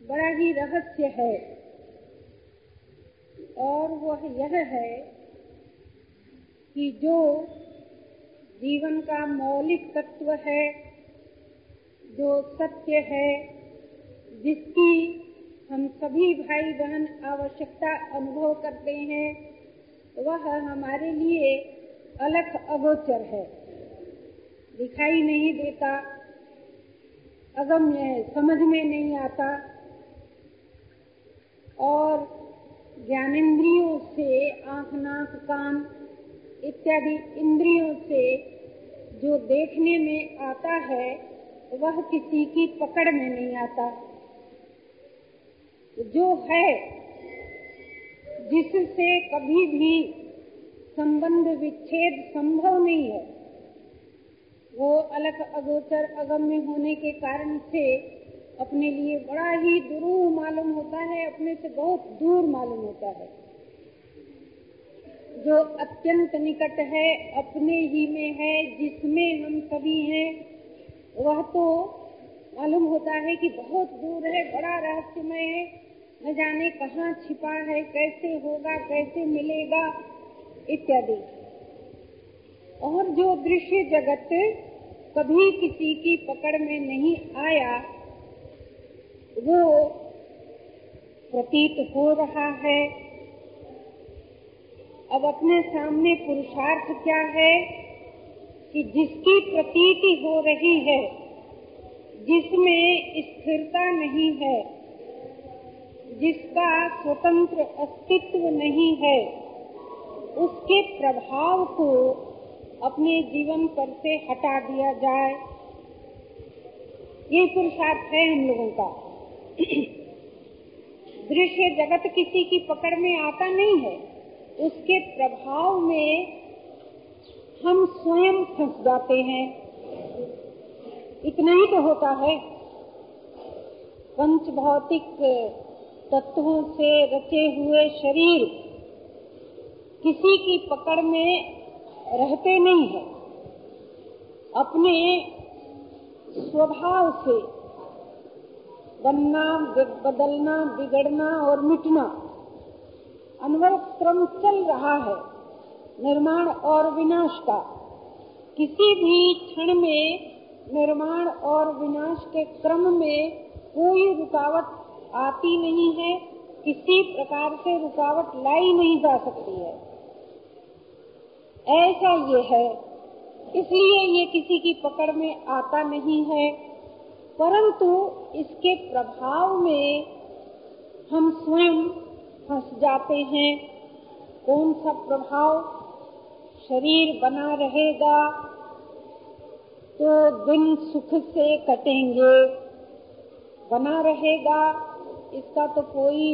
बड़ा ही रहस्य है और वह यह है कि जो जीवन का मौलिक तत्व है, जो सत्य है, जिसकी हम सभी भाई बहन आवश्यकता अनुभव करते हैं, वह हमारे लिए अलग अगोचर है, दिखाई नहीं देता, अगम्य है, समझ में नहीं आता और ज्ञानेंद्रियों से, आँख नाक कान इत्यादि इंद्रियों से जो देखने में आता है वह किसी की पकड़ में नहीं आता। जो है, जिससे कभी भी संबंध विच्छेद संभव नहीं है, वो अलग अगोचर अगम्य होने के कारण से अपने लिए बड़ा ही दुरूह मालूम होता है, अपने से बहुत दूर मालूम होता है। जो अत्यंत निकट है, अपने ही में है, जिसमें हम सभी हैं, वह तो मालूम होता है कि बहुत दूर है, बड़ा रहस्यमय है, न जाने कहाँ छिपा है, कैसे होगा, कैसे मिलेगा इत्यादि। और जो दृश्य जगत कभी किसी की पकड़ में नहीं आया, वो प्रतीत हो रहा है। अब अपने सामने पुरुषार्थ क्या है कि जिसकी प्रतीति हो रही है, जिसमें स्थिरता नहीं है, जिसका स्वतंत्र अस्तित्व नहीं है, उसके प्रभाव को अपने जीवन पर से हटा दिया जाए, ये पुरुषार्थ है हम लोगों का। दृश्य जगत किसी की पकड़ में आता नहीं है, उसके प्रभाव में हम स्वयं फंस जाते हैं। इतना ही तो होता है। पंच भौतिक तत्वों से रचे हुए शरीर किसी की पकड़ में रहते नहीं है। अपने स्वभाव से बनना, बदलना, बिगड़ना और मिटना अनवरत क्रम चल रहा है, निर्माण और विनाश का। किसी भी क्षण में निर्माण और विनाश के क्रम में कोई रुकावट आती नहीं है, किसी प्रकार से रुकावट लाई नहीं जा सकती है। ऐसा ये है, इसलिए ये किसी की पकड़ में आता नहीं है, परंतु इसके प्रभाव में हम स्वयं फंस जाते हैं। कौन सा प्रभाव? शरीर बना रहेगा तो दिन सुख से कटेंगे, बना रहेगा इसका तो कोई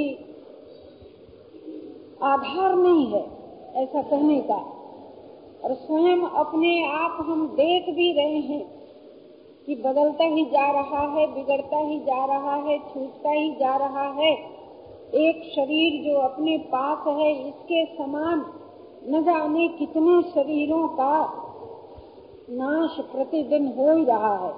आधार नहीं है ऐसा कहने का। और स्वयं अपने आप हम देख भी रहे हैं कि बदलता ही जा रहा है, बिगड़ता ही जा रहा है, छूटता ही जा रहा है। एक शरीर जो अपने पास है, इसके समान न जाने कितने शरीरों का नाश प्रतिदिन हो ही रहा है।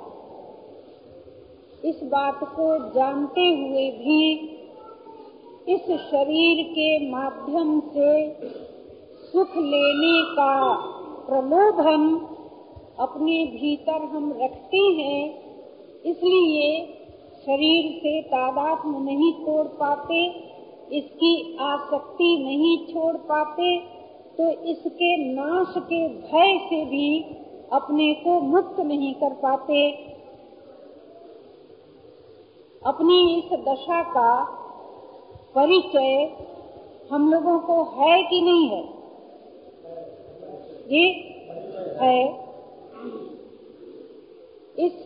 इस बात को जानते हुए भी इस शरीर के माध्यम से सुख लेने का प्रलोभन अपने भीतर हम रखते हैं, इसलिए शरीर से तादात्म्य नहीं तोड़ पाते, इसकी आसक्ति नहीं छोड़ पाते, तो इसके नाश के भय से भी अपने को मुक्त नहीं कर पाते। अपनी इस दशा का परिचय हम लोगों को है कि नहीं है? ये है। इस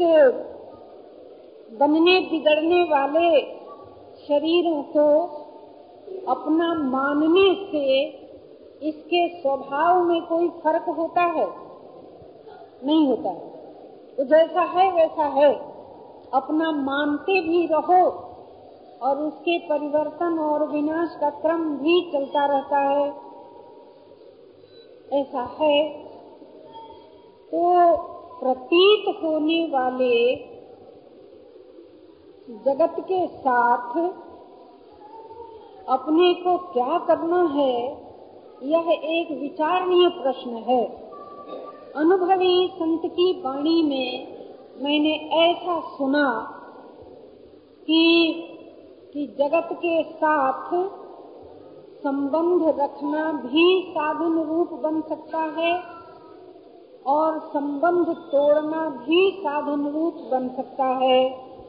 बनने बिगड़ने वाले शरीरों को अपना मानने से इसके स्वभाव में कोई फर्क होता है? नहीं होता है। तो जैसा है वैसा है, अपना मानते भी रहो और उसके परिवर्तन और विनाश का क्रम भी चलता रहता है, ऐसा है। तो प्रतीत होने वाले जगत के साथ अपने को क्या करना है, यह एक विचारणीय प्रश्न है। अनुभवी संत की वाणी में मैंने ऐसा सुना कि जगत के साथ संबंध रखना भी साधन रूप बन सकता है और संबंध तोड़ना भी साधन रूप बन सकता है।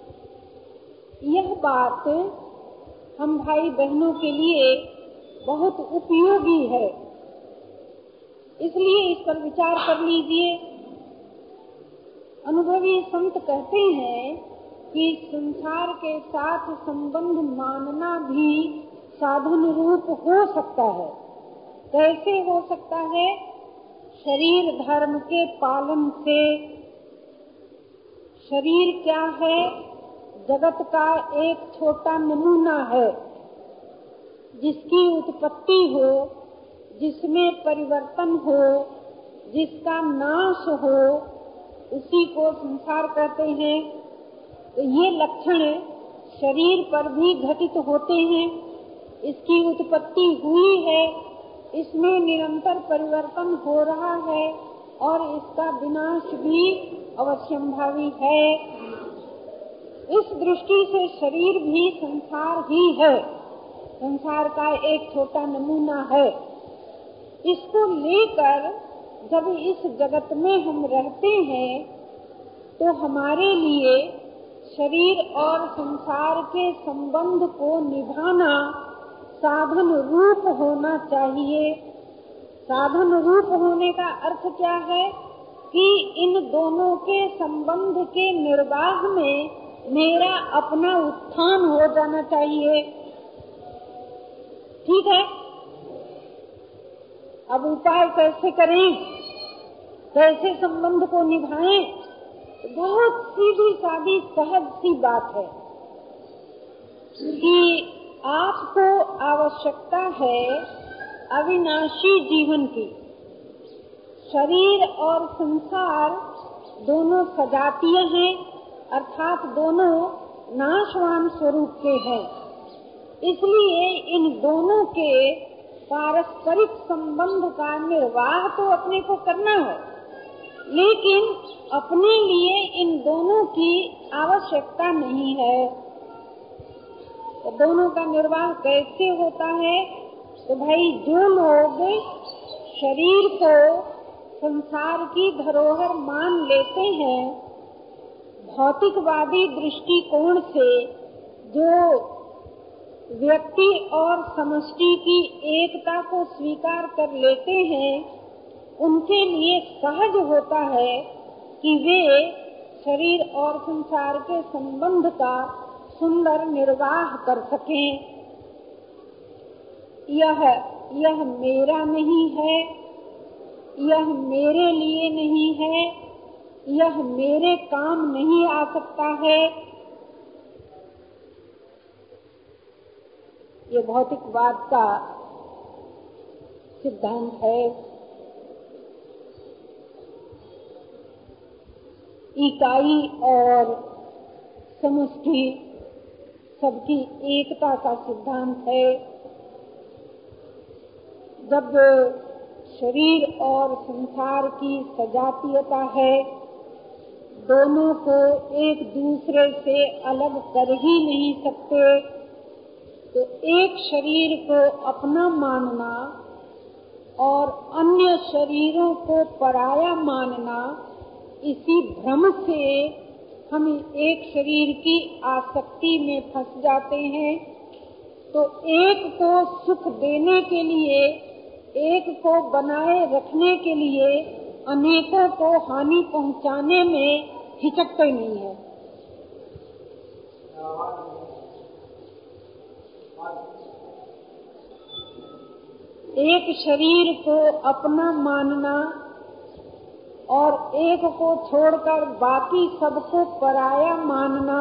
यह बात हम भाई बहनों के लिए बहुत उपयोगी है, इसलिए इस पर विचार कर लीजिए। अनुभवी संत कहते हैं कि संसार के साथ संबंध मानना भी साधन रूप हो सकता है। कैसे हो सकता है? शरीर धर्म के पालन से। शरीर क्या है? जगत का एक छोटा नमूना है, जिसकी उत्पत्ति हो, जिसमें परिवर्तन हो, जिसका नाश हो, उसी को संसार कहते हैं। तो ये लक्षण शरीर पर भी घटित होते हैं। इसकी उत्पत्ति हुई है, इसमें निरंतर परिवर्तन हो रहा है और इसका विनाश भी अवश्यंभावी है। इस दृष्टि से शरीर भी संसार ही है, संसार का एक छोटा नमूना है। इसको लेकर जब इस जगत में हम रहते हैं तो हमारे लिए शरीर और संसार के संबंध को निभाना साधन रूप होना चाहिए। साधन रूप होने का अर्थ क्या है कि इन दोनों के संबंध के निर्वाह में मेरा अपना उत्थान हो जाना चाहिए। ठीक है, अब उपाय कैसे करें, कैसे संबंध को निभाएं? बहुत सीधी सादी सहज सी बात है कि आपको आवश्यकता है अविनाशी जीवन की। शरीर और संसार दोनों सजातीय हैं, अर्थात दोनों नाशवान स्वरूप के हैं। इसलिए इन दोनों के पारस्परिक संबंध का निर्वाह तो अपने को करना है, लेकिन अपने लिए इन दोनों की आवश्यकता नहीं है। तो दोनों का निर्वाह कैसे होता है? तो भाई, जो लोग शरीर को संसार की धरोहर मान लेते हैं, भौतिकवादी दृष्टिकोण से जो व्यक्ति और समष्टि की एकता को स्वीकार कर लेते हैं, उनके लिए सहज होता है कि वे शरीर और संसार के संबंध का सुंदर निर्वाह कर सकें। यह मेरा नहीं है, यह मेरे लिए नहीं है, यह मेरे काम नहीं आ सकता है। ये भौतिकवाद का सिद्धांत है। इकाई और समष्टि सबकी एकता का सिद्धांत है। जब शरीर और संसार की सजातीयता है, दोनों को एक दूसरे से अलग कर ही नहीं सकते, तो एक शरीर को अपना मानना और अन्य शरीरों को पराया मानना, इसी भ्रम से हम एक शरीर की आसक्ति में फंस जाते हैं। तो एक को सुख देने के लिए, एक को बनाए रखने के लिए अनेकों को हानि पहुंचाने में हिचकते नहीं है। एक शरीर को अपना मानना और एक को छोड़कर बाकी सबको पराया मानना,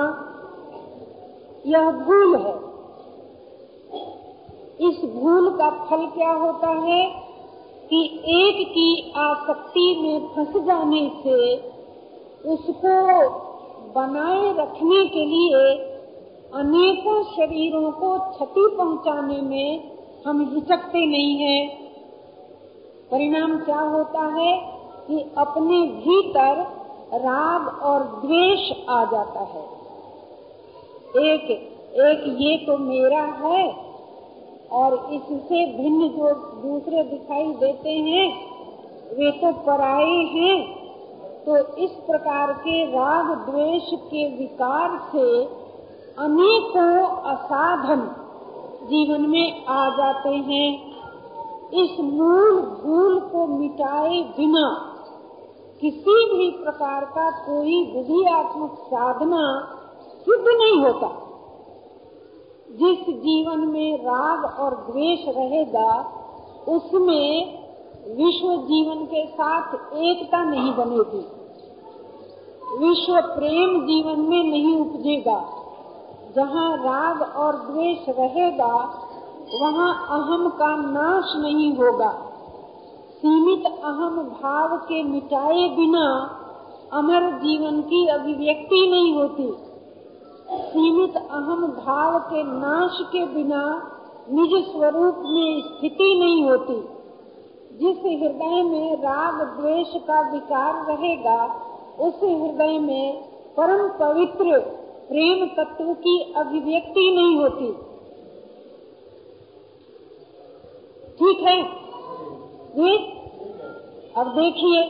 यह भूल है। इस भूल का फल क्या होता है कि एक की आसक्ति में फंस जाने से उसको बनाए रखने के लिए अनेकों शरीरों को क्षति पहुंचाने में हम हिचकते नहीं हैं। परिणाम क्या होता है कि अपने भीतर राग और द्वेष आ जाता है। एक ये तो मेरा है और इससे भिन्न जो दूसरे दिखाई देते हैं वे तो पराये हैं। तो इस प्रकार के राग द्वेष के विकार से अनेकों असाधन जीवन में आ जाते हैं। इस मूल भूल को मिटाए बिना किसी भी प्रकार का कोई विधियात्मक साधना सिद्ध नहीं होता। जिस जीवन में राग और द्वेष रहेगा उसमें विश्व जीवन के साथ एकता नहीं बनेगी, विश्व प्रेम जीवन में नहीं उपजेगा। जहाँ राग और द्वेष रहेगा वहाँ अहम का नाश नहीं होगा। सीमित अहम भाव के मिटाए बिना अमर जीवन की अभिव्यक्ति नहीं होती। सीमित अहम भाव के नाश के बिना निज स्वरूप में स्थिति नहीं होती। जिस हृदय में राग द्वेष का विकार रहेगा उस हृदय में परम पवित्र प्रेम तत्व की अभिव्यक्ति नहीं होती। ठीक है ये? अब देखिए,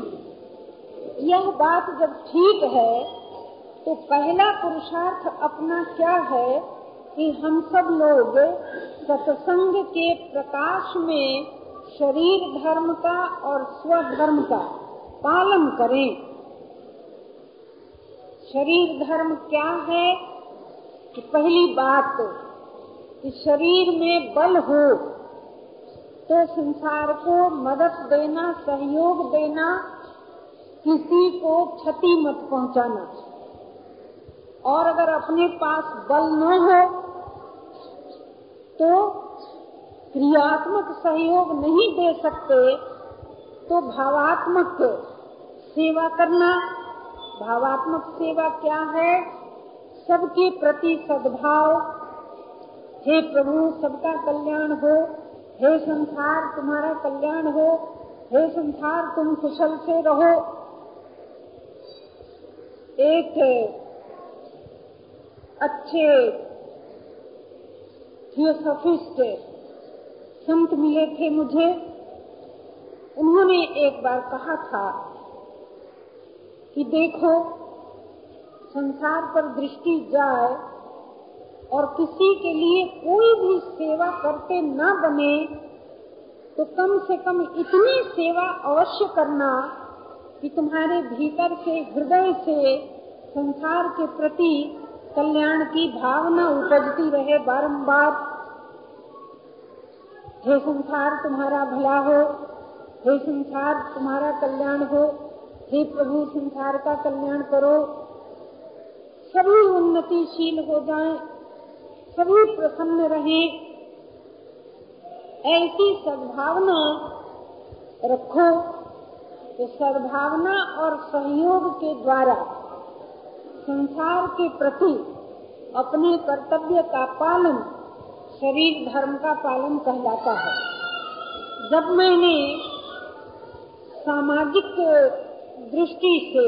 यह बात जब ठीक है तो पहला पुरुषार्थ अपना क्या है कि हम सब लोग सत्संग के प्रकाश में शरीर धर्म का और स्वधर्म का पालन करें। शरीर धर्म क्या है कि पहली बात कि शरीर में बल हो तो संसार को मदद देना, सहयोग देना, किसी को क्षति मत पहुंचाना। और अगर अपने पास बल न हो तो क्रियात्मक सहयोग नहीं दे सकते तो भावात्मक सेवा करना। भावात्मक सेवा क्या है? सबके प्रति सद्भाव। हे प्रभु सबका कल्याण हो, हे संसार तुम्हारा कल्याण हो, हे संसार तुम कुशल से रहो। एक अच्छे थियोसॉफिस्ट संत मिले थे मुझे। उन्होंने एक बार कहा था कि देखो संसार पर दृष्टि जाए और किसी के लिए कोई भी सेवा करते न बने तो कम से कम इतनी सेवा अवश्य करना कि तुम्हारे भीतर से, हृदय से संसार के प्रति कल्याण की भावना उपजती रहे बारंबार। हे संसार तुम्हारा भला हो, हे संसार तुम्हारा कल्याण हो, हे प्रभु संसार का कल्याण करो, सभी उन्नतिशील हो जाएं, सभी प्रसन्न रहें। ऐसी सद्भावना रखो तो सद्भावना और सहयोग के द्वारा संसार के प्रति अपने कर्तव्य का पालन शरीर धर्म का पालन कहलाता है। जब मैंने सामाजिक दृष्टि से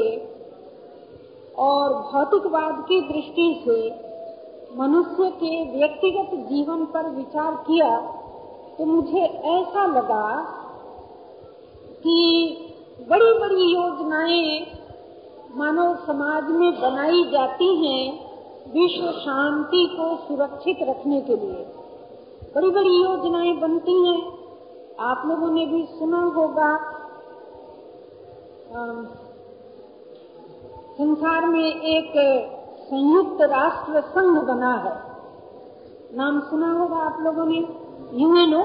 और भौतिकवाद की दृष्टि से मनुष्य के व्यक्तिगत जीवन पर विचार किया तो मुझे ऐसा लगा कि बड़ी बड़ी योजनाएं मानव समाज में बनाई जाती हैं विश्व शांति को सुरक्षित रखने के लिए। बड़ी बड़ी योजनाएं बनती हैं। आप लोगों ने भी सुना होगा संसार में एक संयुक्त राष्ट्र संघ बना है, नाम सुना होगा आप लोगों ने, UNO,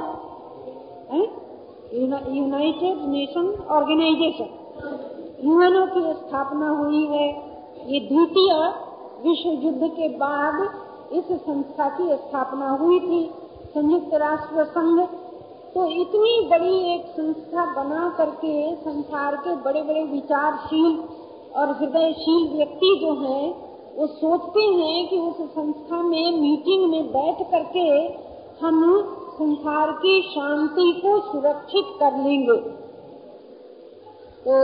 United Nation Organization. UNO की स्थापना हुई है। ये द्वितीय विश्व युद्ध के बाद इस संस्था की स्थापना हुई थी, संयुक्त राष्ट्र संघ। तो इतनी बड़ी एक संस्था बना करके संसार के बड़े बड़े विचारशील और हृदयशील व्यक्ति जो हैं वो सोचते हैं कि उस संस्था में मीटिंग में बैठ करके हम संसार की शांति को सुरक्षित कर लेंगे। तो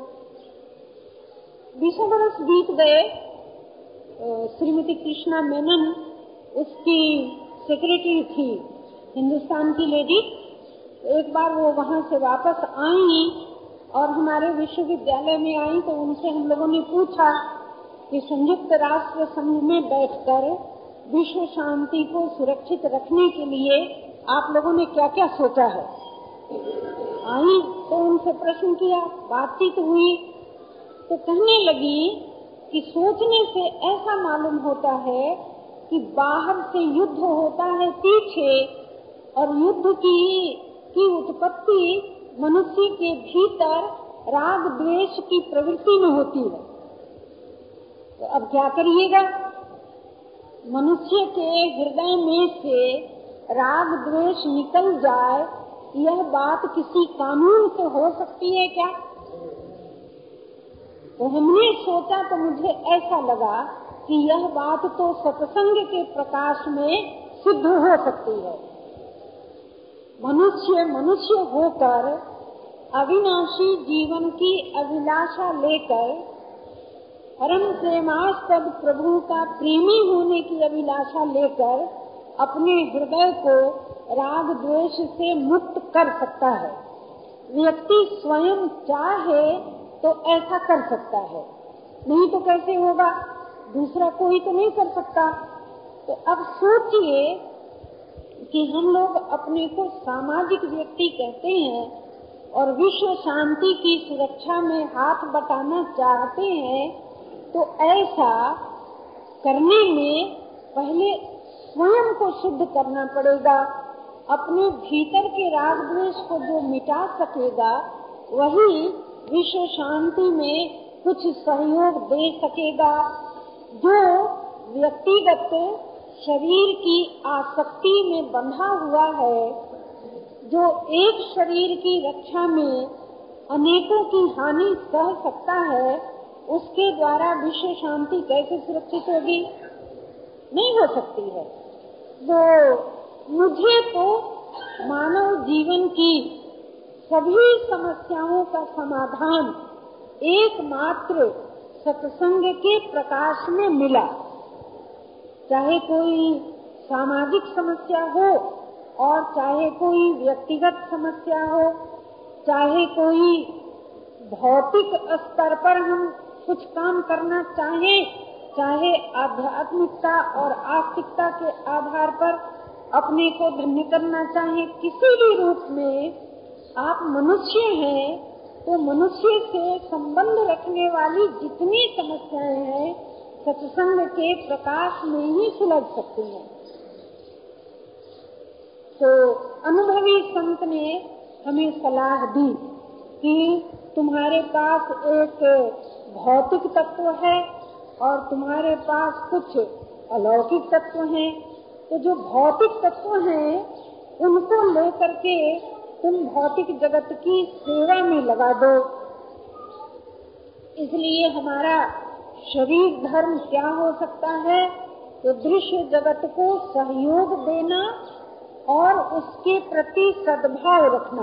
20 वर्ष बीत गए। श्रीमती कृष्णा मेनन उसकी सेक्रेटरी थी, हिंदुस्तान की लेडी। एक बार वो वहाँ से वापस आई और हमारे विश्वविद्यालय में आई तो उनसे हम लोगों ने पूछा कि संयुक्त राष्ट्र संघ में बैठकर विश्व शांति को सुरक्षित रखने के लिए आप लोगों ने क्या क्या सोचा है। आई तो उनसे प्रश्न किया, बातचीत हुई तो कहने लगी कि सोचने से ऐसा मालूम होता है कि बाहर से युद्ध होता है पीछे, और युद्ध की उत्पत्ति मनुष्य के भीतर राग द्वेष की प्रवृत्ति में होती है। तो अब क्या करिएगा, मनुष्य के हृदय में से राग द्वेष निकल जाए, यह बात किसी कानून से हो सकती है क्या? तो हमने सोचा तो मुझे ऐसा लगा कि यह बात तो सत्संग के प्रकाश में सिद्ध हो सकती है। मनुष्य होकर अविनाशी जीवन की अभिलाषा लेकर, परम प्रेमास्पद प्रभु का प्रेमी होने की अभिलाषा लेकर अपने हृदय को राग द्वेष से मुक्त कर सकता है। व्यक्ति स्वयं चाहे तो ऐसा कर सकता है, नहीं तो कैसे होगा? दूसरा कोई तो नहीं कर सकता। तो अब सोचिए कि हम लोग अपने को सामाजिक व्यक्ति कहते हैं और विश्व शांति की सुरक्षा में हाथ बटाना चाहते हैं, तो ऐसा करने में पहले स्वयं को शुद्ध करना पड़ेगा। अपने भीतर के राग द्वेष को जो मिटा सकेगा वही विश्व शांति में कुछ सहयोग दे सकेगा। जो व्यक्तिगत शरीर की आसक्ति में बंधा हुआ है, जो एक शरीर की रक्षा में अनेकों की हानि सह सकता है, उसके द्वारा विश्व शांति कैसे सुरक्षित होगी? नहीं हो सकती है। तो मुझे तो मानव जीवन की सभी समस्याओं का समाधान एकमात्र सत्संग के प्रकाश में मिला। चाहे कोई सामाजिक समस्या हो और चाहे कोई व्यक्तिगत समस्या हो, चाहे कोई भौतिक स्तर पर हम कुछ काम करना चाहें, चाहे आध्यात्मिकता और आस्तिकता के आधार पर अपने को धन्य करना चाहें, किसी भी रूप में आप मनुष्य हैं, तो मनुष्य से संबंध रखने वाली जितनी समस्याएं हैं सत्संग के प्रकाश में ही सुलझ सकती हैं। तो अनुभवी संत ने हमें सलाह दी कि तुम्हारे पास एक भौतिक तत्व है और तुम्हारे पास कुछ अलौकिक तत्व हैं। तो जो भौतिक तत्व हैं उनको लेकर के तुम भौतिक जगत की सेवा में लगा दो। इसलिए हमारा शरीर धर्म क्या हो सकता है? तो दृश्य जगत को सहयोग देना और उसके प्रति सद्भाव रखना।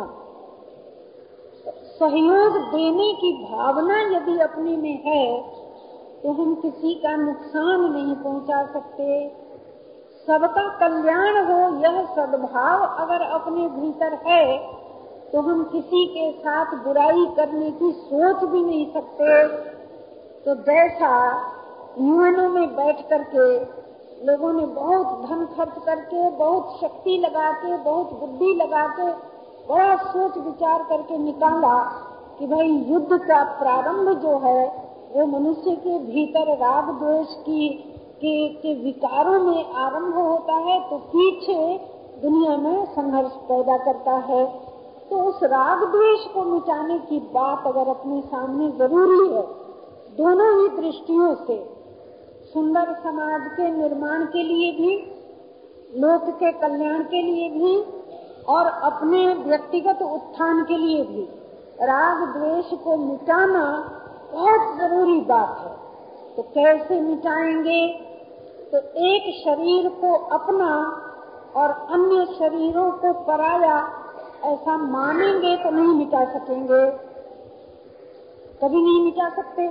सहयोग देने की भावना यदि अपने में है तो हम किसी का नुकसान नहीं पहुंचा सकते। सबका कल्याण हो, यह सद्भाव अगर अपने भीतर है तो हम किसी के साथ बुराई करने की सोच भी नहीं सकते। तो जैसा यूएनओ में बैठ करके लोगों ने बहुत धन खर्च करके, बहुत शक्ति लगा के, बहुत बुद्धि लगा के, बड़ा सोच विचार करके निकाला कि भाई युद्ध का प्रारंभ जो है वो मनुष्य के भीतर राग द्वेष के विकारों में आरंभ होता है, तो पीछे दुनिया में संघर्ष पैदा करता है। तो उस राग द्वेष को मिटाने की बात अगर अपने सामने जरूरी है, दोनों ही दृष्टियों से, सुंदर समाज के निर्माण के लिए भी, लोक के कल्याण के लिए भी और अपने व्यक्तिगत उत्थान के लिए भी, राग द्वेष को मिटाना बहुत जरूरी बात है। तो कैसे मिटाएंगे? तो एक शरीर को अपना और अन्य शरीरों को पराया ऐसा मानेंगे तो नहीं मिटा सकेंगे, कभी नहीं मिटा सकते।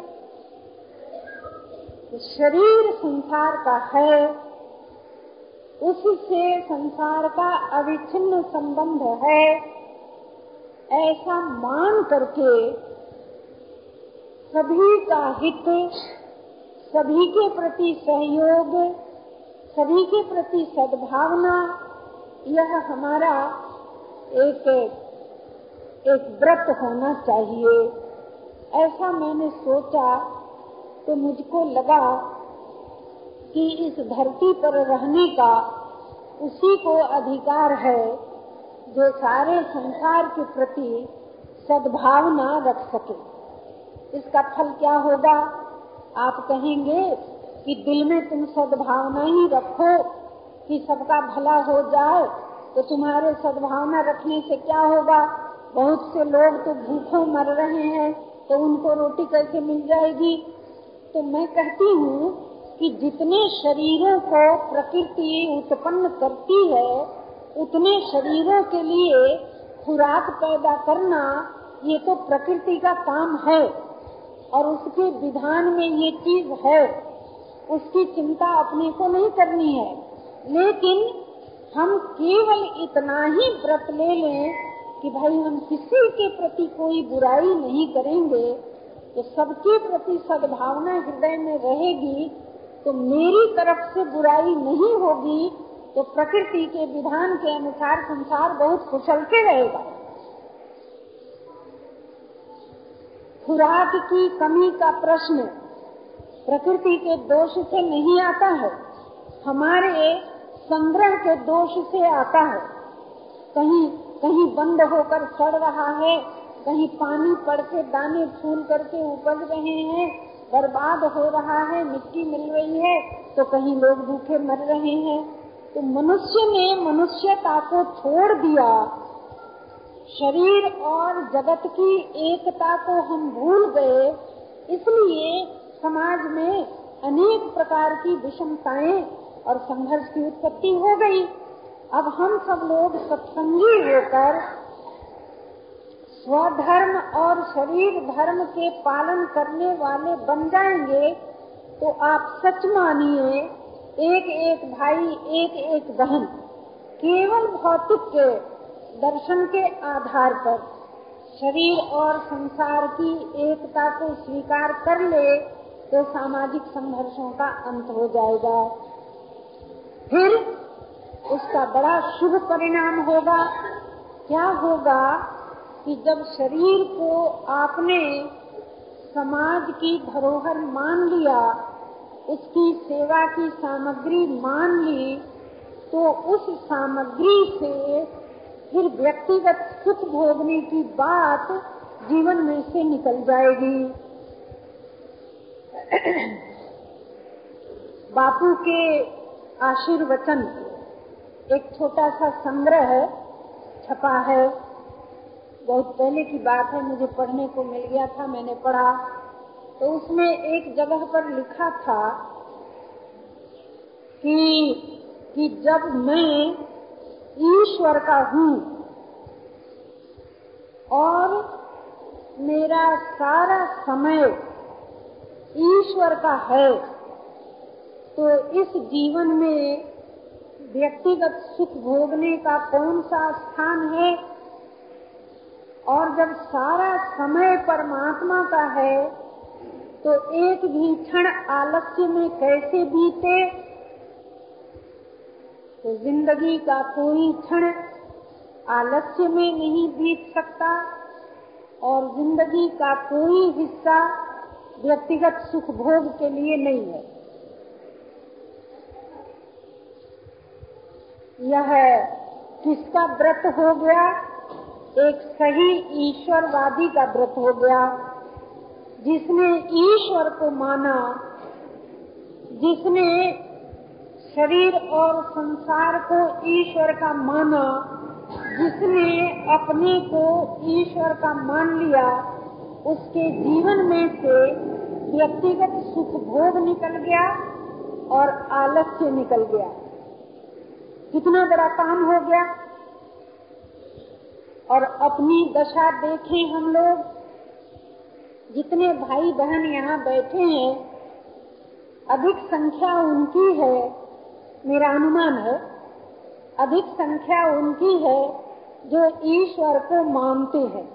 तो शरीर संसार का है, उससे संसार का अविच्छिन्न संबंध है, ऐसा मान करके सभी का हित, सभी के प्रति सहयोग, सभी के प्रति सद्भावना, यह हमारा एक व्रत होना चाहिए। ऐसा मैंने सोचा तो मुझको लगा कि इस धरती पर रहने का उसी को अधिकार है जो सारे संसार के प्रति सद्भावना रख सके। इसका फल क्या होगा? आप कहेंगे कि दिल में तुम सद्भावना ही रखो कि सबका भला हो जाए, तो तुम्हारे सद्भावना रखने से क्या होगा? बहुत से लोग तो भूखों मर रहे हैं, तो उनको रोटी कैसे मिल जाएगी? तो मैं कहती हूँ कि जितने शरीरों को प्रकृति उत्पन्न करती है, उतने शरीरों के लिए खुराक पैदा करना ये तो प्रकृति का काम है और उसके विधान में ये चीज है, उसकी चिंता अपने को नहीं करनी है। लेकिन हम केवल इतना ही व्रत ले लें कि भाई हम किसी के प्रति कोई बुराई नहीं करेंगे, तो सबके प्रति सद्भावना हृदय में रहेगी, तो मेरी तरफ से बुराई नहीं होगी, तो प्रकृति के विधान के अनुसार संसार बहुत कुशल के रहेगा। खुराक की कमी का प्रश्न प्रकृति के दोष से नहीं आता है, हमारे संग्रह के दोष से आता है। कहीं कहीं बंद होकर सड़ रहा है, कहीं पानी पड़ के दाने फूल करके उपज रहे हैं, बर्बाद हो रहा है, मिट्टी मिल रही है, तो कहीं लोग भूखे मर रहे हैं। तो मनुष्य ने मनुष्यता को छोड़ दिया, शरीर और जगत की एकता को हम भूल गए, इसलिए समाज में अनेक प्रकार की विषमताएं और संघर्ष की उत्पत्ति हो गई। अब हम सब लोग सत्संगी होकर स्वधर्म और शरीर धर्म के पालन करने वाले बन जाएंगे, तो आप सच मानिए, एक एक भाई, एक एक बहन केवल भौतिक के दर्शन के आधार पर शरीर और संसार की एकता को स्वीकार कर ले, तो सामाजिक संघर्षों का अंत हो जाएगा। फिर उसका बड़ा शुभ परिणाम होगा। क्या होगा कि जब शरीर को आपने समाज की धरोहर मान लिया, उसकी सेवा की सामग्री मान ली, तो उस सामग्री से फिर व्यक्तिगत सुख भोगने की बात जीवन में से निकल जाएगी। बापू के आशीर्वचन एक छोटा सा संग्रह छपा है, बहुत पहले की बात है, मुझे पढ़ने को मिल गया था, मैंने पढ़ा। तो उसमें एक जगह पर लिखा था कि जब मैं ईश्वर का हूँ और मेरा सारा समय ईश्वर का है, तो इस जीवन में व्यक्तिगत सुख भोगने का कौन सा स्थान है? और जब सारा समय परमात्मा का है, तो एक भी क्षण आलस्य में कैसे बीते? तो जिंदगी का कोई क्षण आलस्य में नहीं बीत सकता और जिंदगी का कोई हिस्सा व्यक्तिगत सुख भोग के लिए नहीं है। यह किसका व्रत हो गया? एक सही ईश्वरवादी का व्रत हो गया, जिसने ईश्वर को माना, जिसने शरीर और संसार को ईश्वर का माना, जिसने अपने को ईश्वर का मान लिया, उसके जीवन में से व्यक्तिगत सुख भोग निकल गया और आलस्य निकल गया। कितना बड़ा काम हो गया। और अपनी दशा देखें हम लोग, जितने भाई बहन यहाँ बैठे हैं, अधिक संख्या उनकी है, मेरा अनुमान है, अधिक संख्या उनकी है जो ईश्वर को मानते हैं।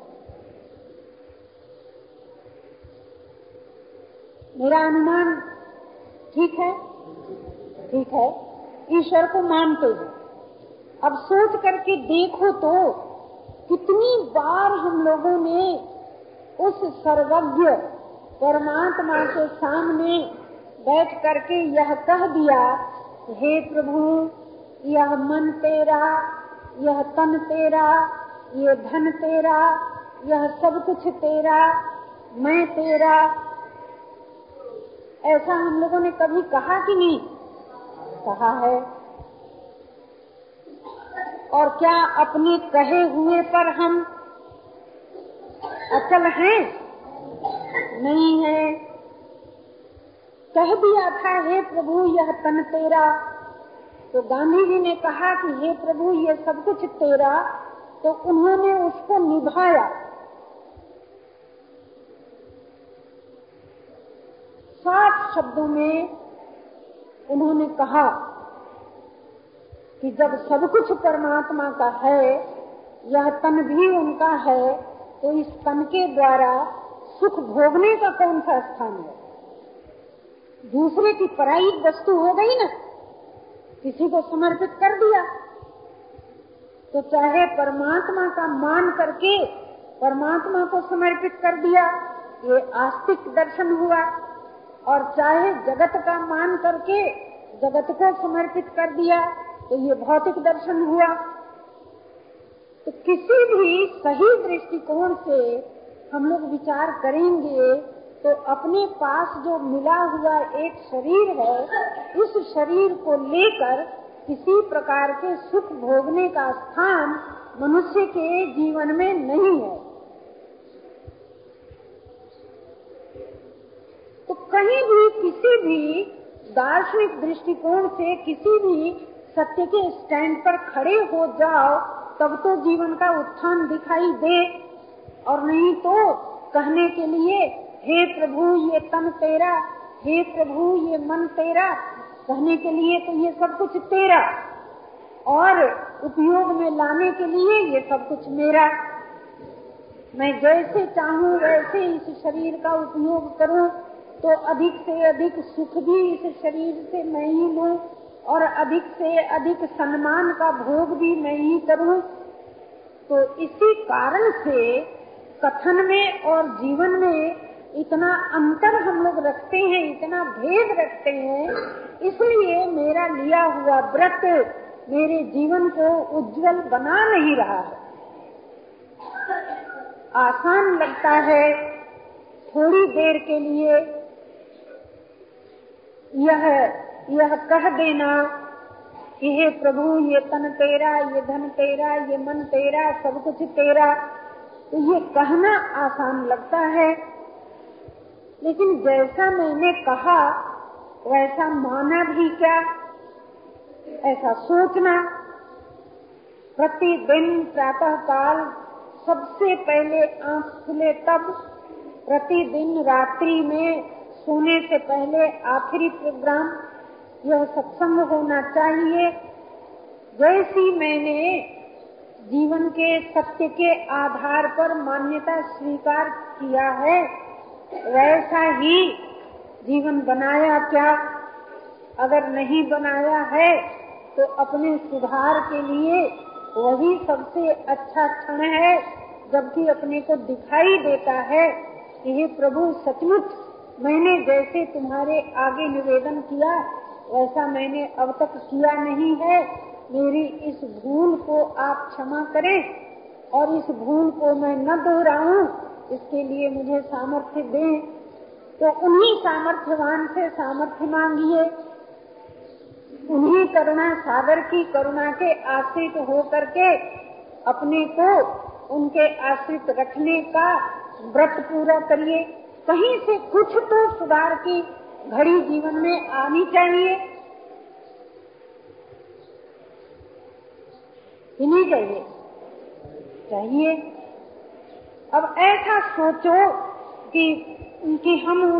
मेरा अनुमान ठीक है? ठीक है, ईश्वर को मानते हैं। अब सोच करके देखो तो कितनी बार हम लोगों ने उस सर्वज्ञ परमात्मा के सामने बैठ करके यह कह दिया, हे प्रभु, यह मन तेरा, यह तन तेरा, ये धन तेरा, यह सब कुछ तेरा, मैं तेरा। ऐसा हम लोगों ने कभी कहा कि नहीं? कहा है। और क्या अपने कहे हुए पर हम अचल हैं? नहीं है। कह दिया था, हे प्रभु यह तन तेरा, तो गांधी जी ने कहा कि हे प्रभु ये सब कुछ तेरा, तो उन्होंने उसको निभाया। साफ शब्दों में उन्होंने कहा कि जब सब कुछ परमात्मा का है, यह तन भी उनका है, तो इस तन के द्वारा सुख भोगने का कौन सा स्थान है? दूसरे की पराई वस्तु हो गई ना, किसी को समर्पित कर दिया। तो चाहे परमात्मा का मान करके परमात्मा को समर्पित कर दिया, ये आस्तिक दर्शन हुआ, और चाहे जगत का मान करके जगत को समर्पित कर दिया, तो ये भौतिक दर्शन हुआ। तो किसी भी सही दृष्टिकोण से हम लोग विचार करेंगे तो अपने पास जो मिला हुआ एक शरीर है, इस शरीर को लेकर किसी प्रकार के सुख भोगने का स्थान मनुष्य के जीवन में नहीं है। तो कहीं भी किसी भी दार्शनिक दृष्टिकोण से किसी भी सत्य के स्टैंड पर खड़े हो जाओ, तब तो जीवन का उत्थान दिखाई दे, और नहीं तो कहने के लिए हे प्रभु ये तन तेरा, हे प्रभु ये मन तेरा, कहने के लिए तो ये सब कुछ तेरा, और उपयोग में लाने के लिए ये सब कुछ मेरा। मैं जैसे चाहूं वैसे इस शरीर का उपयोग करूं, तो अधिक से अधिक सुख भी इस शरीर से मैं ही लूं, और अधिक से अधिक सम्मान का भोग भी मैं ही करूं। तो इसी कारण से कथन में और जीवन में इतना अंतर हम लोग रखते हैं, इतना भेद रखते हैं। इसलिए मेरा लिया हुआ व्रत मेरे जीवन को उज्जवल बना नहीं रहा है। आसान लगता है थोड़ी देर के लिए यह कह देना कि हे प्रभु ये तन तेरा, ये धन तेरा, ये मन तेरा, सब कुछ तेरा। तो ये कहना आसान लगता है, लेकिन जैसा मैंने कहा वैसा माना भी क्या, ऐसा सोचना। प्रतिदिन प्रातः काल सबसे पहले आंख खुले तब, प्रतिदिन रात्रि में सोने से पहले आखिरी प्रोग्राम यह सत्संग होना चाहिए। जैसी मैंने जीवन के सत्य के आधार पर मान्यता स्वीकार किया है, वैसा ही जीवन बनाया क्या? अगर नहीं बनाया है तो अपने सुधार के लिए वही सबसे अच्छा क्षण है, जबकि अपने को दिखाई देता है कि हे प्रभु सचमुच मैंने जैसे तुम्हारे आगे निवेदन किया वैसा मैंने अब तक किया नहीं है। मेरी इस भूल को आप क्षमा करें और इस भूल को मैं न दोहराऊं, इसके लिए मुझे सामर्थ्य दें। तो उन्हीं सामर्थ्यवान से सामर्थ्य मांगिए, उन्हीं करुणा सागर की करुणा के आश्रित हो करके अपने को उनके आश्रित रखने का व्रत पूरा करिए। कहीं से कुछ तो सुधार की घड़ी जीवन में आनी चाहिए कि नहीं चाहिए। अब ऐसा सोचो कि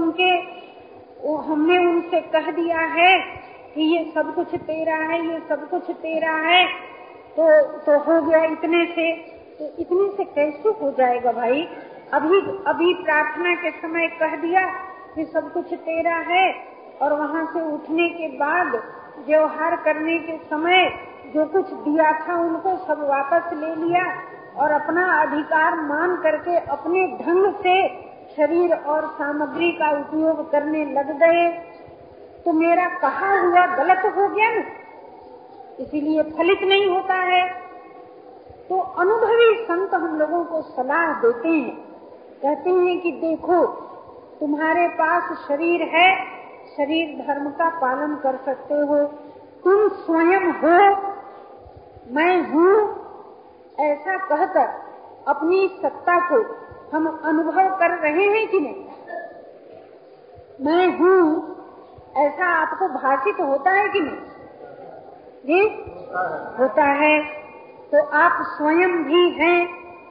हमने उनसे कह दिया है कि ये सब कुछ तेरा है, ये सब कुछ तेरा है, तो हो गया इतने से। तो इतने से कैसे हो जाएगा भाई? अभी प्रार्थना के समय कह दिया कि सब कुछ तेरा है, और वहाँ से उठने के बाद व्यवहार करने के समय जो कुछ दिया था उनको सब वापस ले लिया और अपना अधिकार मान करके अपने ढंग से शरीर और सामग्री का उपयोग करने लग गए, तो मेरा कहा हुआ गलत हो गया ना, इसीलिए फलित नहीं होता है। तो अनुभवी संत हम लोगों को सलाह देते हैं, कहते हैं कि देखो तुम्हारे पास शरीर है, शरीर धर्म का पालन कर सकते हो, तुम स्वयं हो, मैं हूँ, ऐसा कहकर अपनी सत्ता को हम अनुभव कर रहे हैं कि नहीं? मैं हूँ ऐसा आपको भाषित होता है कि नहीं? जी होता है। तो आप स्वयं भी हैं,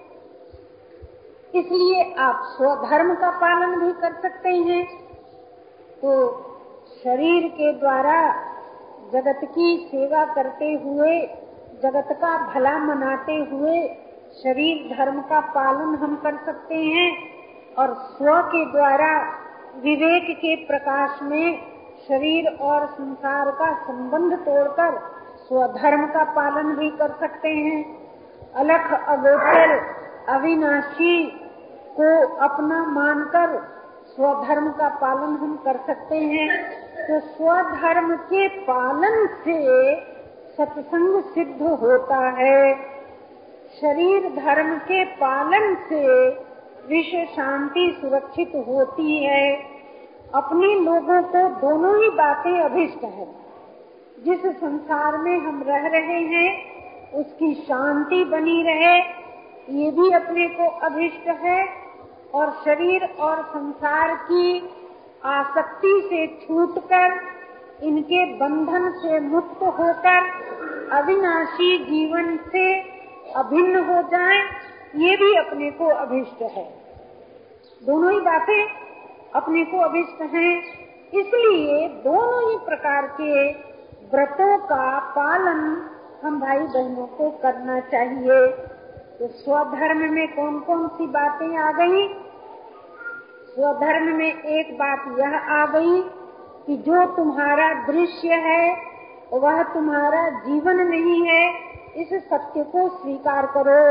इसलिए आप स्वधर्म का पालन भी कर सकते हैं। तो शरीर के द्वारा जगत की सेवा करते हुए, जगत का भला मनाते हुए शरीर धर्म का पालन हम कर सकते हैं, और स्व के द्वारा विवेक के प्रकाश में शरीर और संसार का संबंध तोड़कर स्वधर्म का पालन भी कर सकते हैं। अलख अगोचर अविनाशी को अपना मानकर स्वधर्म का पालन हम कर सकते हैं। तो स्वधर्म के पालन से सत्संग सिद्ध होता है, शरीर धर्म के पालन से विश्व शांति सुरक्षित होती है। अपने लोगों को दोनों ही बातें अभिष्ट है। जिस संसार में हम रह रहे हैं उसकी शांति बनी रहे, ये भी अपने को अभिष्ट है, और शरीर और संसार की आसक्ति से छूटकर, इनके बंधन से मुक्त होकर अविनाशी जीवन से अभिन्न हो जाएं, ये भी अपने को अभिष्ट है। दोनों ही बातें अपने को अभिष्ट हैं, इसलिए दोनों ही प्रकार के व्रतों का पालन हम भाई बहनों को करना चाहिए। तो स्वधर्म में कौन कौन सी बातें आ गई? स्वधर्म में एक बात यह आ गई कि जो तुम्हारा दृश्य है वह तुम्हारा जीवन नहीं है, इस सत्य को स्वीकार करो।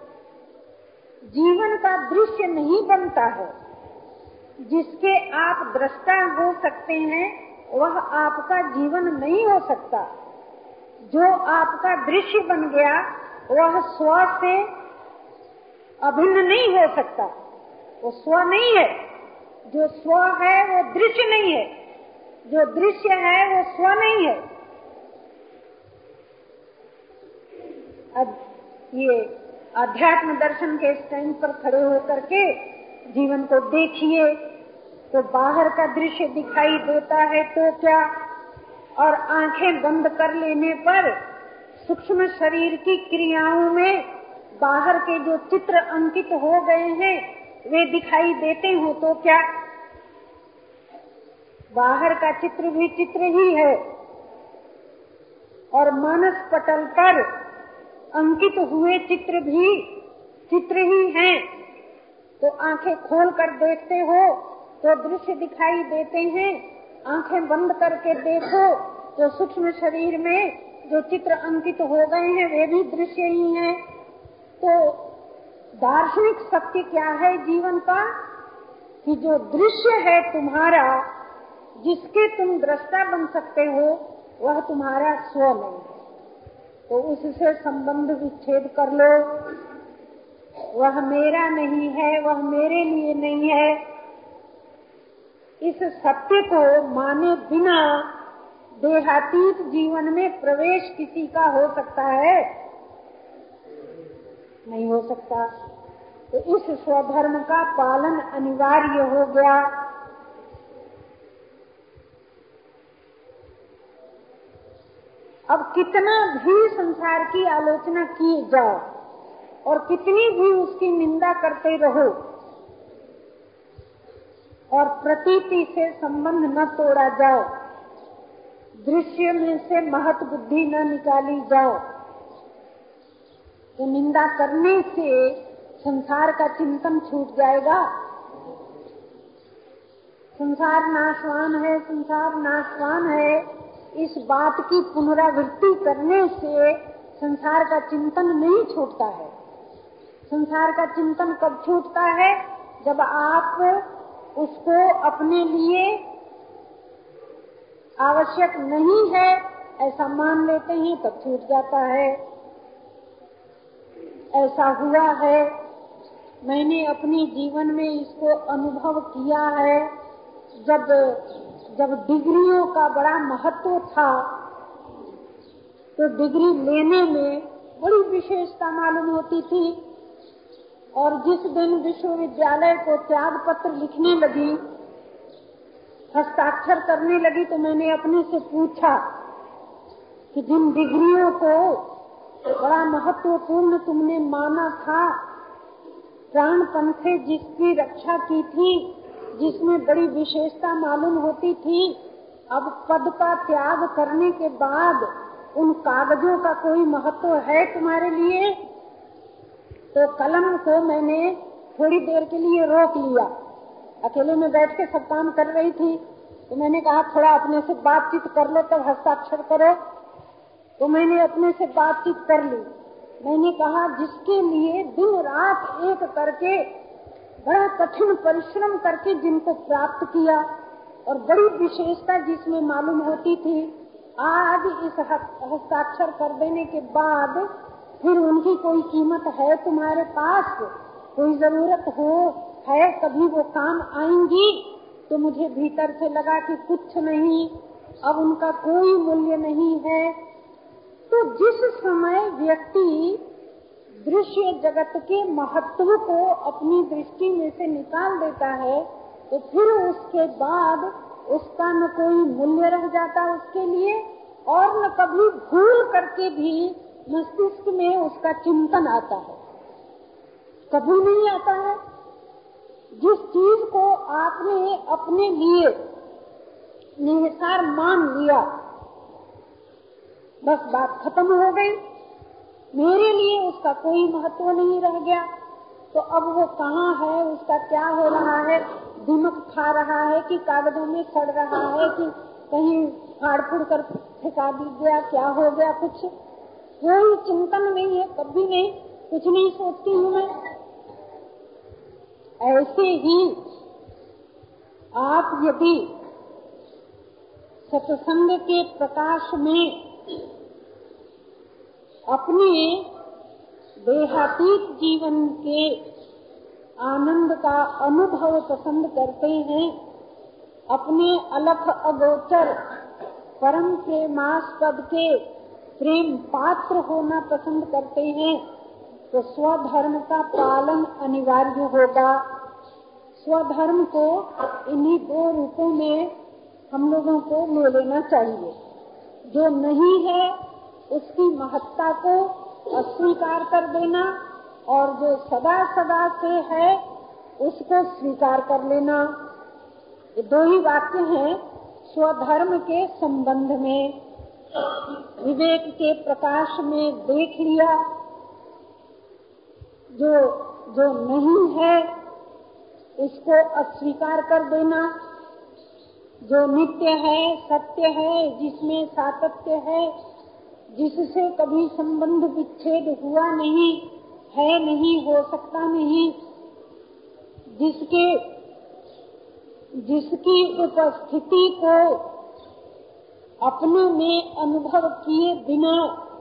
जीवन का दृश्य नहीं बनता है, जिसके आप दृष्टा हो सकते हैं वह आपका जीवन नहीं हो सकता। जो आपका दृश्य बन गया वह स्व से अभिन्न नहीं हो सकता, वो स्व नहीं है। जो स्व है वो दृश्य नहीं है, जो दृश्य है वो स्व नहीं है। अब ये अध्यात्म दर्शन के स्टैंड पर खड़े होकर के जीवन को देखिए, तो बाहर का दृश्य दिखाई देता है तो क्या, और आंखें बंद कर लेने पर सूक्ष्म शरीर की क्रियाओं में बाहर के जो चित्र अंकित हो गए हैं वे दिखाई देते हो तो क्या? बाहर का चित्र भी चित्र ही है, और मानस पटल पर अंकित हुए चित्र भी चित्र ही हैं। तो आंखें खोल कर देखते हो तो दृश्य दिखाई देते हैं, आंखें बंद करके देखो तो सूक्ष्म शरीर में जो चित्र अंकित हो गए हैं वे भी दृश्य ही हैं। तो दार्शनिक सत्य क्या है जीवन का, कि जो दृश्य है तुम्हारा, जिसके तुम दृष्टा बन सकते हो, वह तुम्हारा स्व नहीं है। तो उससे संबंध विच्छेद कर लो। वह मेरा नहीं है, वह मेरे लिए नहीं है, इस सत्य को माने बिना देहातीत जीवन में प्रवेश किसी का हो सकता है? नहीं हो सकता। तो इस स्वधर्म का पालन अनिवार्य हो गया। अब कितना भी संसार की आलोचना की जाओ और कितनी भी उसकी निंदा करते रहो और प्रतीति से संबंध न तोड़ा जाओ, दृश्य में से महत बुद्धि न निकाली जाओ, तो निंदा करने से संसार का चिंतन छूट जाएगा। संसार नाशवान है, संसार नाशवान है, इस बात की पुनरावृत्ति करने से संसार का चिंतन नहीं छूटता है। संसार का चिंतन कब छूटता है? जब आप उसको अपने लिए आवश्यक नहीं है ऐसा मान लेते हैं, तब छूट जाता है। ऐसा हुआ है, मैंने अपने जीवन में इसको अनुभव किया है। जब डिग्रियों का बड़ा महत्व था तो डिग्री लेने में बड़ी विशेषता मालूम होती थी, और जिस दिन विश्वविद्यालय को त्याग पत्र लिखने लगी, हस्ताक्षर करने लगी, तो मैंने अपने से पूछा कि जिन डिग्रियों को बड़ा महत्वपूर्ण तुमने माना था, प्राणपण से जिसकी रक्षा की थी, जिसमें बड़ी विशेषता मालूम होती थी, अब पद का त्याग करने के बाद उन कागजों का कोई महत्व है तुम्हारे लिए? तो कलम को मैंने थोड़ी देर के लिए रोक लिया। अकेले में बैठ के सब काम कर रही थी, तो मैंने कहा थोड़ा अपने से बातचीत कर लो तब हस्ताक्षर करो। तो मैंने अपने से बातचीत कर ली। मैंने कहा जिसके लिए दिन रात एक करके बड़ा कठिन परिश्रम करके जिनको प्राप्त किया और बड़ी विशेषता जिसमें मालूम होती थी, आज इस हस्ताक्षर कर देने के बाद फिर उनकी कोई कीमत है तुम्हारे पास? कोई जरूरत हो है कभी वो काम आएंगी? तो मुझे भीतर से लगा कि कुछ नहीं, अब उनका कोई मूल्य नहीं है। तो जिस समय व्यक्ति दृश्य जगत के महत्व को अपनी दृष्टि में से निकाल देता है, तो फिर उसके बाद उसका न कोई मूल्य रह जाता उसके लिए, और न कभी भूल करके भी मस्तिष्क में उसका चिंतन आता है, कभी नहीं आता है। जिस चीज को आपने अपने लिए निहितार्थ मान लिया, बस बात खत्म हो गई, मेरे लिए उसका कोई महत्व नहीं रह गया। तो अब वो कहाँ है, उसका क्या हो रहा है, दीमक खा रहा है कि कागजों में सड़ रहा है कि कहीं फाड़ फूड़ कर फेंका दी गया, क्या हो गया, कुछ कोई चिंतन नहीं है, कभी नहीं, कुछ नहीं सोचती हूँ मैं। ऐसे ही आप यदि सत्संग के प्रकाश में अपने देहातीत जीवन के आनंद का अनुभव पसंद करते हैं, अपने अलख अगोचर परम प्रेमास्पद के प्रेम पात्र होना पसंद करते हैं, तो स्वधर्म का पालन अनिवार्य होगा। स्वधर्म को इन्हीं दो रूपों में हम लोगों को ले लेना चाहिए। जो नहीं है उसकी महत्ता को अस्वीकार कर देना, और जो सदा सदा से है उसको स्वीकार कर लेना। ये दो ही वाक्य हैं स्वधर्म के संबंध में। विवेक के प्रकाश में देख लिया, जो नहीं है उसको अस्वीकार कर देना, जो नित्य है, सत्य है, जिसमें सातत्य है, जिससे कभी संबंध विच्छेद हुआ नहीं है, नहीं हो सकता नहीं, जिसकी उपस्थिति को अपने में अनुभव किए बिना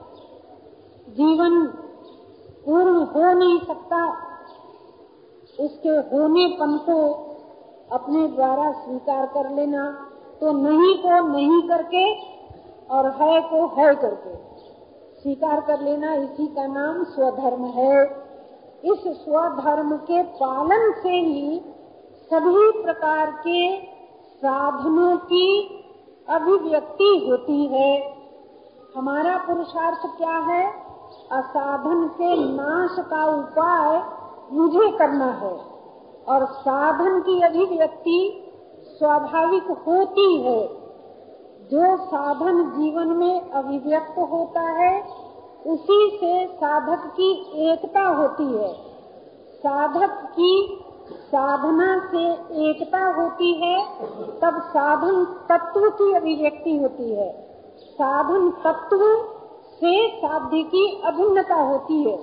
जीवन पूर्ण हो नहीं सकता, उसके होनेपन को अपने द्वारा स्वीकार कर लेना। तो नहीं को नहीं करके और है को है करके स्वीकार कर लेना, इसी का नाम स्वधर्म है। इस स्वधर्म के पालन से ही सभी प्रकार के साधनों की अभिव्यक्ति होती है। हमारा पुरुषार्थ क्या है? असाधन के नाश का उपाय मुझे करना है और साधन की अभिव्यक्ति स्वाभाविक होती है। जो साधन जीवन में अभिव्यक्त होता है उसी से साधक की एकता होती है। साधक की साधना से एकता होती है तब साधन तत्व की अभिव्यक्ति होती है। साधन तत्व से साध्य की अभिन्नता होती है।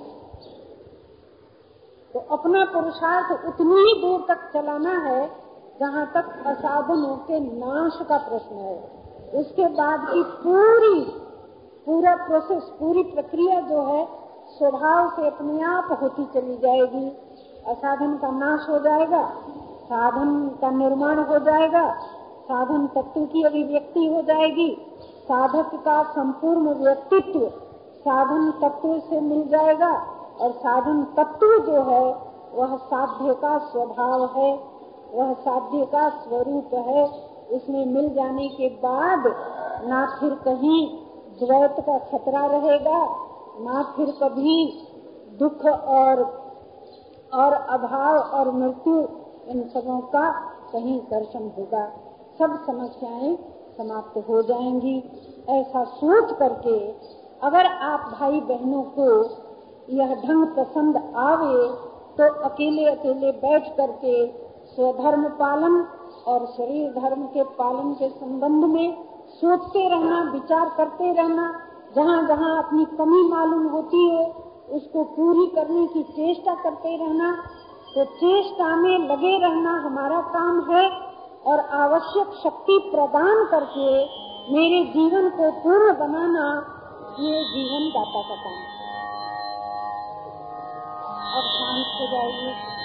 तो अपना पुरुषार्थ उतनी ही दूर तक चलाना है जहाँ तक असाधनों के नाश का प्रश्न है। उसके बाद की पूरा प्रोसेस, पूरी प्रक्रिया जो है स्वभाव से अपने आप होती चली जाएगी। असाधन का नाश हो जाएगा, साधन का निर्माण हो जाएगा, साधन तत्व की अभिव्यक्ति हो जाएगी, साधक का संपूर्ण व्यक्तित्व साधन तत्व से मिल जाएगा और साधन तत्व जो है वह साध्य का स्वभाव है, वह साध्य का स्वरूप है। इसमें मिल जाने के बाद ना फिर कहीं द्वैत का खतरा रहेगा, ना फिर कभी दुख और अभाव और मृत्यु इन सबों का कहीं दर्शन होगा। सब समस्याएं समाप्त हो जाएंगी। ऐसा सोच करके अगर आप भाई बहनों को यह ढंग पसंद आवे तो अकेले अकेले बैठ करके स्वधर्म पालन और शरीर धर्म के पालन के संबंध में सोचते रहना, विचार करते रहना। जहाँ जहाँ अपनी कमी मालूम होती है उसको पूरी करने की चेष्टा करते रहना। तो चेष्टा में लगे रहना हमारा काम है और आवश्यक शक्ति प्रदान करके मेरे जीवन को पूर्ण बनाना ये जीवन दाता का काम है। अब शांत हो जाइए।